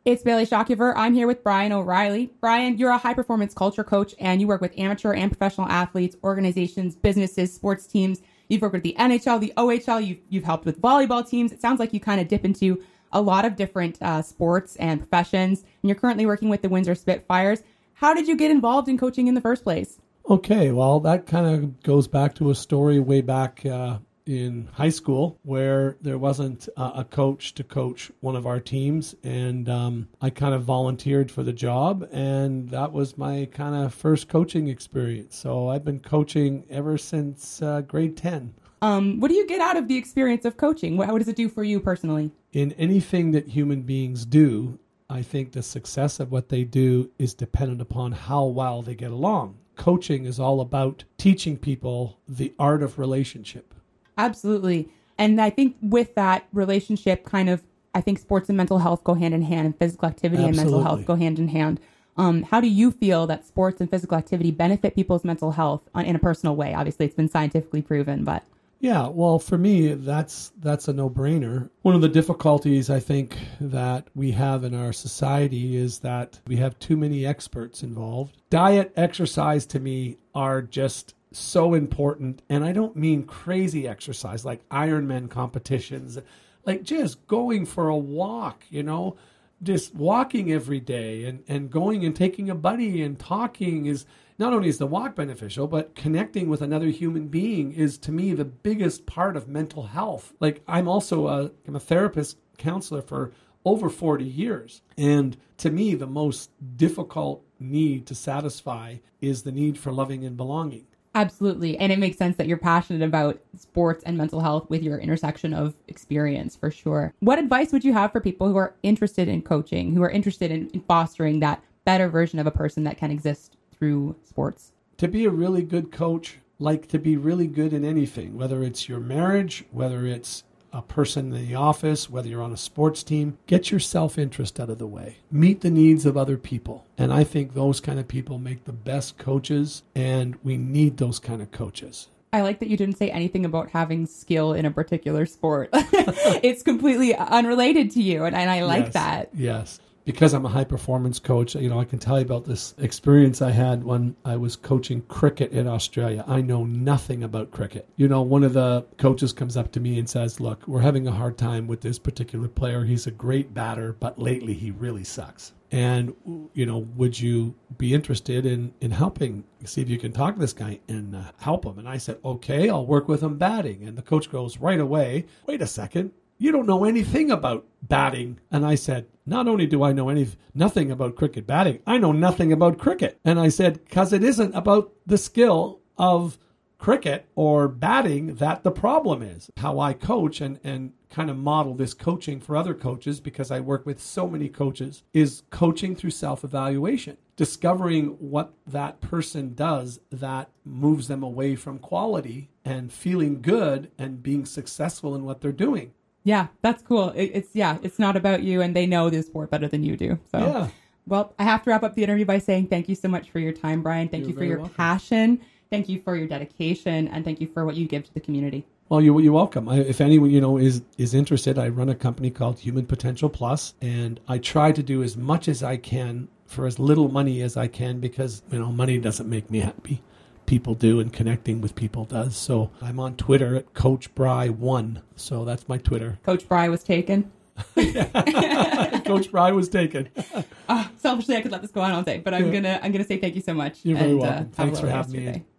It's Bailey Shockiver. I'm here with Brian O'Reilly. Brian, you're a high-performance culture coach, and you work with amateur and professional athletes, organizations, businesses, sports teams. You've worked with the NHL, the OHL. You've helped with volleyball teams. It sounds like you kind of dip into a lot of different sports and professions, and you're currently working with the Windsor Spitfires. How did you get involved in coaching in the first place? Okay, well, that kind of goes back to a story way back in high school where there wasn't a coach to coach one of our teams, and I kind of volunteered for the job, and that was my kind of first coaching experience. So I've been coaching ever since grade 10. What do you get out of the experience of coaching? What does it do for you personally? In anything that human beings do, I think the success of what they do is dependent upon how well they get along. Coaching is all about teaching people the art of relationship. Absolutely. And I think with that relationship I think sports and mental health go hand in hand, and physical activity and mental health go hand in hand. How do you feel that sports and physical activity benefit people's mental health in a personal way? Obviously, it's been scientifically proven, but... Yeah, well, for me, that's a no-brainer. One of the difficulties I think that we have in our society is that we have too many experts involved. Diet, exercise to me are just so important, and I don't mean crazy exercise like Ironman competitions, like just going for a walk, just walking every day and going and taking a buddy and talking is not only is the walk beneficial, but connecting with another human being is, to me, the biggest part of mental health. Like I'm a therapist counselor for over 40 years. And to me, the most difficult need to satisfy is the need for loving and belonging. Absolutely. And it makes sense that you're passionate about sports and mental health with your intersection of experience, for sure. What advice would you have for people who are interested in coaching, who are interested in fostering that better version of a person that can exist through sports? To be a really good coach, like to be really good in anything, whether it's your marriage, whether it's a person in the office, whether you're on a sports team, get your self-interest out of the way. Meet the needs of other people. And I think those kind of people make the best coaches, and we need those kind of coaches. I like that you didn't say anything about having skill in a particular sport. It's completely unrelated to you, and I like that. Yes. Because I'm a high-performance coach, I can tell you about this experience I had when I was coaching cricket in Australia. I know nothing about cricket. One of the coaches comes up to me and says, look, we're having a hard time with this particular player. He's a great batter, but lately he really sucks. And, would you be interested in helping, see if you can talk to this guy and help him? And I said, okay, I'll work with him batting. And the coach goes right away, wait a second. You don't know anything about batting. And I said, not only do I know nothing about cricket batting, I know nothing about cricket. And I said, because it isn't about the skill of cricket or batting that the problem is. How I coach and kind of model this coaching for other coaches, because I work with so many coaches, is coaching through self-evaluation. Discovering what that person does that moves them away from quality and feeling good and being successful in what they're doing. Yeah, that's cool. It's not about you, and they know this sport better than you do. So, yeah. Well, I have to wrap up the interview by saying thank you so much for your time, Brian. Thank you for your passion. Thank you for your dedication, and thank you for what you give to the community. Well, you're welcome. If anyone is interested, I run a company called Human Potential Plus, and I try to do as much as I can for as little money as I can, because money doesn't make me happy. People do, and connecting with people does. So I'm on Twitter at Coach Bry1. So that's my Twitter. Coach Bry was taken. Coach Bry was taken. Selfishly, I could let this go on all day, but I'm gonna say thank you so much. You're very welcome. Thanks for having me.